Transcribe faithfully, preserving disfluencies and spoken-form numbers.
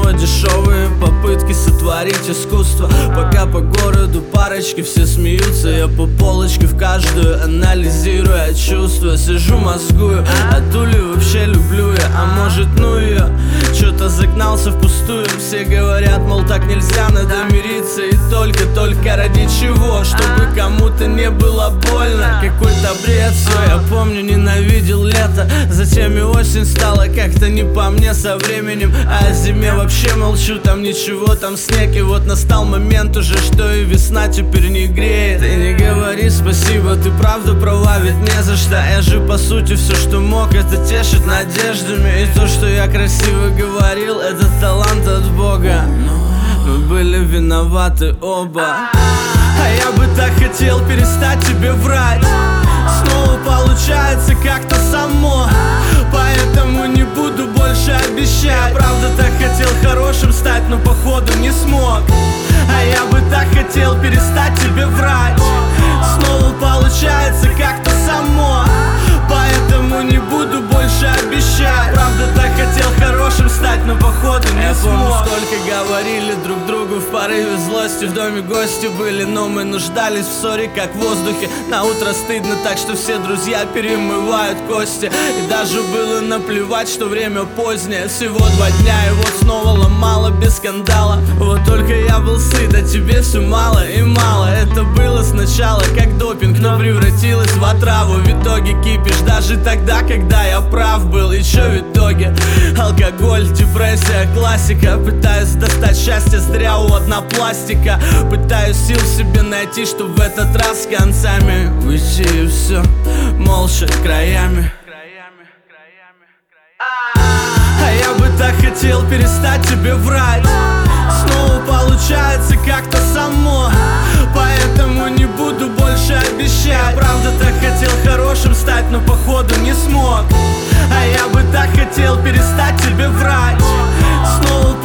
снова дешевые попытки сотворить искусство. Пока по городу парочки все смеются, я по полочке в каждую анализируя чувства. Сижу, мозгую, а ту ли вообще люблю я, а может ну ее. Чё-то загнался впустую. Все говорят, мол, так нельзя, надо мириться. И только-только ради чего? Чтобы кому-то не было больно. Какой-то бред, все, я помню, ненавидел лето. Затем и осень стала как-то не по мне со временем. А о зиме вообще молчу, там ничего, там снег. И вот настал момент уже, что и весна теперь не греет. Ты не говори спасибо, ты правда права, ведь не за что. Я же по сути все, что мог, это тешит надеждами. И то, что я красиво говорил, это талант от Бога. Мы были виноваты оба. А я бы так хотел перестать тебе врать. Снова получается как-то само, поэтому не буду больше обещать. Правда так хотел хорошим стать, но походу не смог. А я бы так хотел перестать тебе врать. Снова получается как-то само, поэтому не буду больше обещать. Правда так хотел хорошим стать, но походу не смог. Помню, сколько говорили друг другу в порыве злости. В доме гости были, но мы нуждались в ссоре, как в воздухе. На утро стыдно, так что все друзья перемывают кости. И даже было наплевать, что время позднее. Всего два дня, и вот снова ломало без скандала. Вот только я был сыт, а тебе все мало и мало. Это было сначала как допинг, но превратилось в отраву. В итоге кипишь даже тогда, когда я прав был. И чё в итоге? Алкоголь, депрессия, классика. Пытаюсь достать счастье зря у однопластика. Пытаюсь сил в себе найти, чтоб в этот раз с концами уйти и все молча краями. А я бы так хотел перестать тебе врать. Снова получается как-то само, поэтому не буду больше обещать. Правда так хотел хорошим стать, но походу не смог. А я бы так хотел перестать тебе врать. Снова